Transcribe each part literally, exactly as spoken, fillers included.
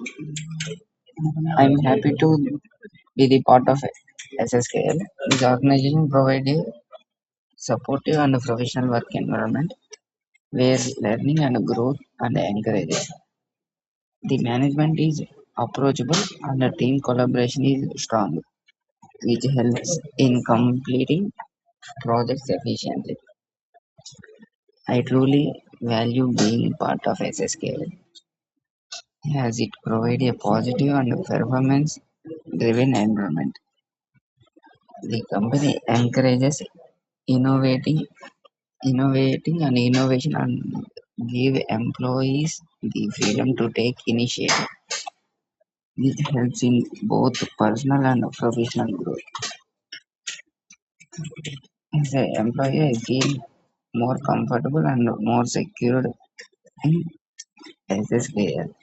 I'm happy to be the part of S S K L. This organization provides a supportive and professional work environment where learning and growth and encouraged. The management is approachable and the team collaboration is strong, which helps in completing projects efficiently. I truly value being part of S S K L as it provides a positive and performance driven environment. The company encourages innovating innovating and innovation and give employees the freedom to take initiative. This helps in both personal and professional growth. As an employee, I feel more comfortable and more secure in S S K L.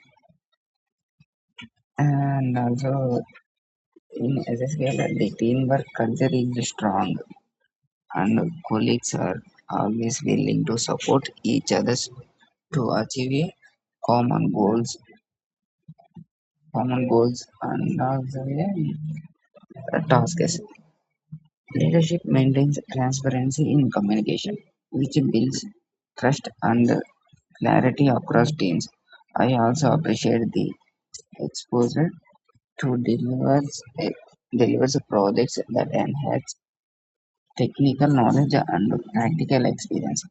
And also in S S K L, the teamwork culture is strong and colleagues are always willing to support each other to achieve a common goals, common goals and also a tasks. Leadership maintains transparency in communication, which builds trust and clarity across teams. I also appreciate the exposure to delivers delivers projects that enhance technical knowledge and practical experience.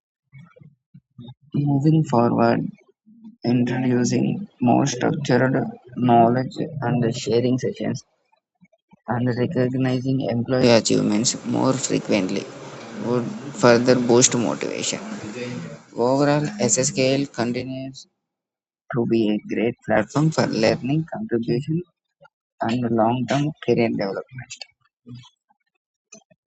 Moving forward, introducing more structured knowledge and sharing sessions and recognizing employee achievements more frequently would further boost motivation. Overall, S S K L continues to be a great platform for learning, contribution, and long term career development.